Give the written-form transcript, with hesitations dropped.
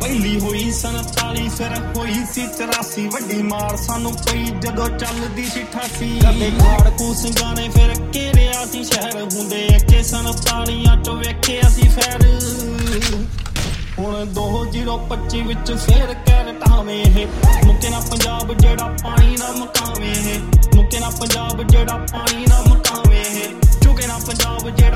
ਪਹਿਲੀ ਹੋਈ 47 ਫਿਰ ਹੋਈ ਸੀ 84 ਵੱਡੀ ਮਾਰ ਸਾਨੂੰ ਪਈ ਜਦੋਂ ਚੱਲਦੀ ਸੀ 88 ਕਦੇ ਖਾੜਕੂ ਸਿੰਘਾਂ ਨੇ ਫਿਰ ਘੇਰਿਆ ਸੀ ਸ਼ਹਿਰ ਹੁੰਦੇ AK 47 ਚੋਂ ਵੇਖਿਆ ਸੀ ਫੈਰ ਹੁਣ 2025 ਵਿੱਚ ਫੇਰ ਕੈਰਟਾਵੇਂ ਇਹ ਮੁੱਕੇ ਨਾ ਪੰਜਾਬ ਜਿਹੜਾ ਪਾਣੀ ਨਾ ਮਕਾਵੇਂ ਇਹ ਮੁੱਕੇ ਨਾ ਪੰਜਾਬ ਜਿਹੜਾ ਪਾਣੀ ਨਾ ਮਕਾਵੇਂ ਇਹ ਝੁਕੇ ਨਾ ਪੰਜਾਬ